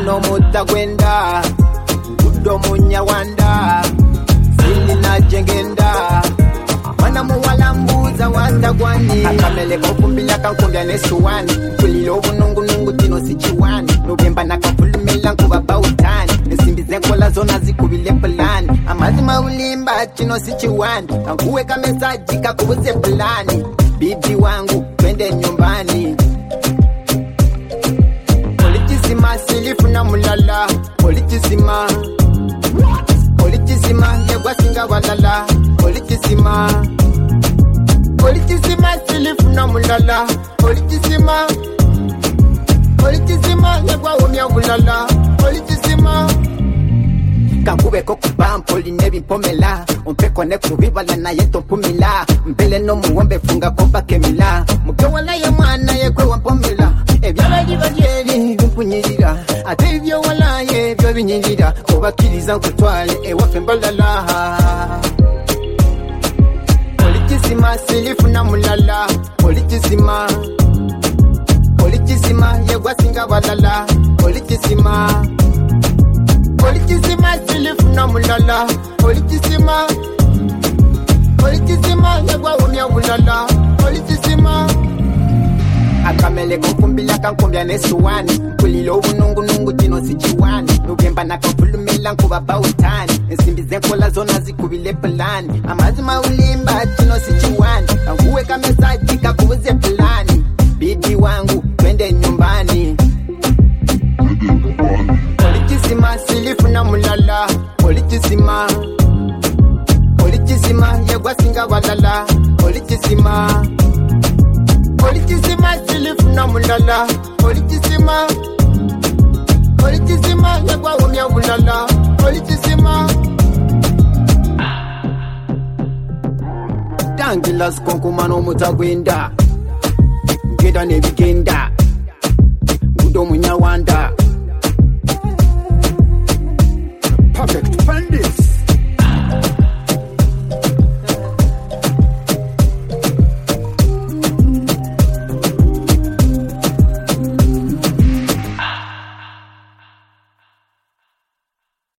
mano mutagwenda ngudo munyawanda silina jengenda wana muwala mbuza watagwani akamele kokumbila kankumbya nesuwani kulilo bunungunungu tino sichiwani nubemba nakafulumila nkuba bautani nesimbize kola zona zikubile plani amazi maulimba tino sichiwani kankuweka mesaji kakubuze plani bibi wangu twende nyumbani politisima silifuna mulala politisima yegwasinga walala politisima silifuna mulala politisima yegwa umya ulala politisima kankubeko kubampoli nebimpomela umpeko nekubibala naye tompumila mbele no muwombe funga kompa kemila mukewala ye mwana yekwe wampomela ebyabali balyeri bimpunyirira ate ibyo walaye byo binyirira obakiriza nkutwale ewafe mbalala politisima silifuna mulala politisima yegwasinga balala politisima silifuna mulala politisima yegwa umya ulala politisima akamele kokumbila kankumbya nesuwani kulilo bunungunungu tino sichiwani nubemba nakafulumila nkuba bautani nesimbize kola zona zikubile plani amazi maulimba tino sichiwani kankuweka mesaji kakubuze plani bibi wangu twende nyumbani politisima silifuna mulala politisima yegwasinga walala politisima silifuna mulala politisima yegwa umya ulala politisima tangila sikonkumano mutagwenda ngeda nebigenda ngudo munyawanda perfect bandits